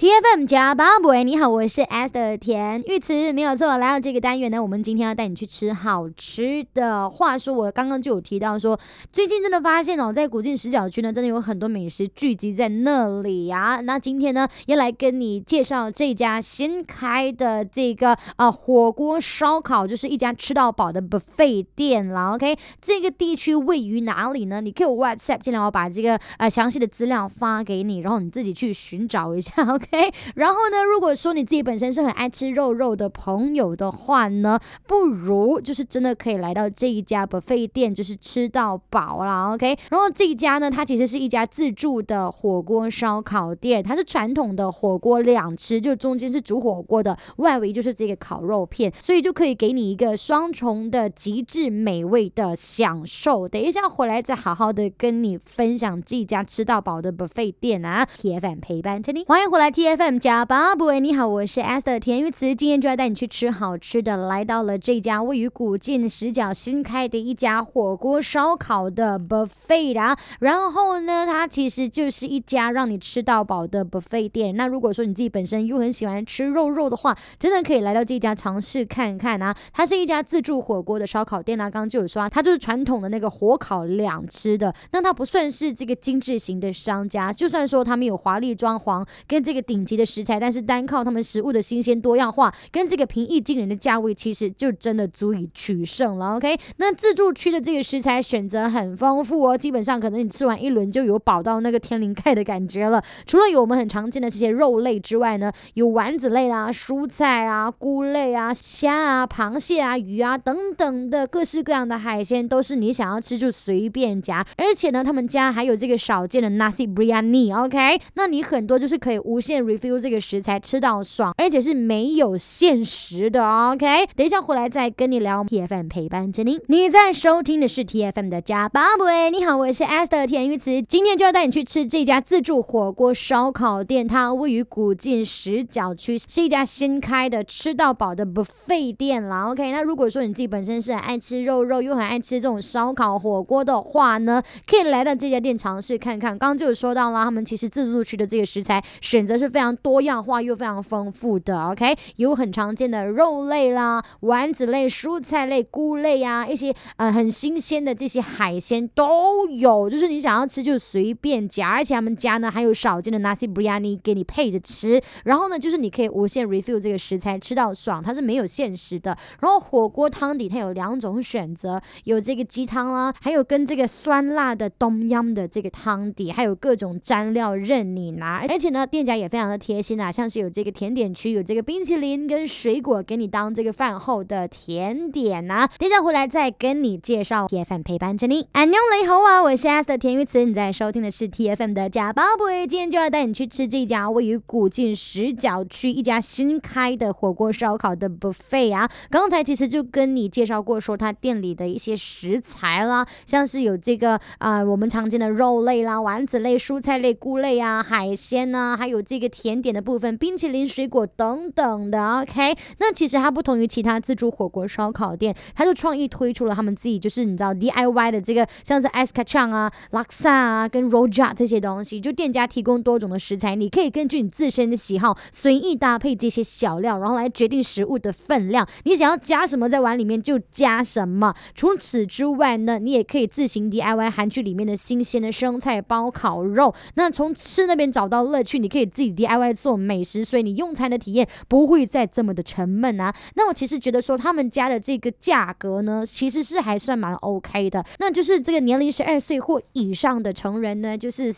TFM 加巴布，你好，我是 Esther 田玉慈，没有错。来到这个单元呢，我们今天要带你去吃好吃的。话说我刚刚就有提到说，最近真的发现在古晋10角区呢，真的有很多美食聚集在那里啊。那今天呢，要来跟你介绍这家新开的这个火锅烧烤，就是一家吃到饱的 buffet 店啦。OK， 这个地区位于哪里呢？你可以 WhatsApp 进来，我把这个详细的资料发给你，然后你自己去寻找一下。OK， 然后呢，如果说你自己本身是很爱吃肉的朋友的话呢，不如就是真的可以来到这一家 buffet 店，就是吃到饱啦。OK， 然后这一家呢，它其实是一家自助的火锅烧烤店，它是传统的火锅两吃，就中间是煮火锅的，外围就是这个烤肉片，所以就可以给你一个双重的极致美味的享受。等一下回来再好好的跟你分享这一家吃到饱的 buffet 店啊。TFM 陪伴着你，欢迎回来 TFM 加巴布，你好，我是 Esther 田玉慈，今天就要带你去吃好吃的，来到了这家位于古晋10角新开的一家火锅烧烤的 buffet 啦。然后呢，它其实就是一家让你吃到饱的 buffet 店。那如果说你自己本身又很喜欢吃肉的话，真的可以来到这家尝试看看啊。它是一家自助火锅的烧烤店啦，刚刚就有说它就是传统的那个火烤两吃的，那它不算是这个精致型的商家，就算说他们有华丽装潢跟这个顶级的食材，但是单靠他们食物的新鲜多样化跟这个平易近人的价位，其实就真的足以取胜了。 OK， 那自助区的这个食材选择很丰富哦，基本上可能你吃完一轮就有饱到那个天灵盖的感觉了。除了有我们很常见的这些肉类之外呢，有丸子类啦、蔬菜啊、菇类啊、虾啊、螃蟹啊、鱼啊等等的各式各样的海鲜，都是你想要吃就随便夹。而且呢，他们家还有这个少见的 nasi biryani。 OK， 那你很多就是可以无限 refill 这个食材吃到爽，而且是没有限时的。 OK， 等一下回来再跟你聊。 TFM 陪伴着你在收听的是 TFM 的加巴布，你好，我是 Esther 田玉慈，今天就要带你去吃这家自助火锅烧烤店，它位于古晋10角区，是一家新开的吃到饱的 buffet 店啦。 OK， 那如果说你自己本身是很爱吃肉又很爱吃这种烧烤火锅的话呢，可以来到这家店尝试看看。刚刚就有说到啦，他们其实自助区的这个食材选择是非常多样化又非常丰富的。 OK， 有很常见的肉类啦、丸子类、蔬菜类、菇类啊，一些很新鲜的这些海鲜都有，就是你想要吃就随便夹。而且他们家呢还有少见的 nasi biryani 给你配着吃，然后呢就是你可以无限 refill 这个食材吃到爽，它是没有限时的。然后火锅汤底它有2种选择，有这个鸡汤啦，还有跟这个酸辣的冬阴的这个汤底，还有各种蘸料任你拿。而且呢店家也非常的贴心啊，像是有这个甜点区，有这个冰淇淋跟水果给你当这个饭后的甜点啊。等一下回来再跟你介绍。 TFM 陪伴着你，安妞雷猴啊，我是 Esther 田玉慈，你在收听的是 TFM 的加巴布，今天就要带你去吃这家位于古晋10角区一家新开的火锅烧烤的 buffet 啊。刚才其实就跟你介绍过说它店里的一些食材啦，像是有这个我们常见的肉类啦、丸子类、蔬菜类、菇类啊、海鲜啊，还有这个甜点的部分、冰淇淋、水果等等的。 OK， 那其实它不同于其他自助火锅烧烤店，它就创意推出了他们自己就是你知道 DIY 的这个像是 ice kacang 啊、laksa 啊跟 rojak 这些东西，就店家提供多种的食材，你可以根据你自身的喜好随意搭配这些小料，然后来决定食物的分量，你想要加什么在碗里面就加什么。除此之外呢，你也可以自行 DIY 韩剧里面的新鲜的生菜包烤肉，那从吃那边找到乐趣，你可以自己 DIY 做美食，所以你用餐的体验不会再这么的沉闷啊。那我其实觉得说他们家的这个价格呢，其实是还算蛮 OK 的，那就是这个年龄12岁或以上的成人呢，就是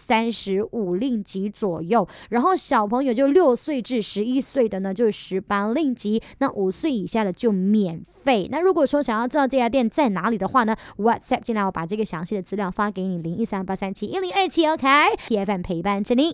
35令吉左右，然后小朋友就6岁至11岁的呢，就是18令吉，那5岁以下的就免费。那如果说想要知道这家店在哪里的话呢， WhatsApp 进来，我把这个详细的资料发给你，0138371027。 OK， TFM 陪伴着你。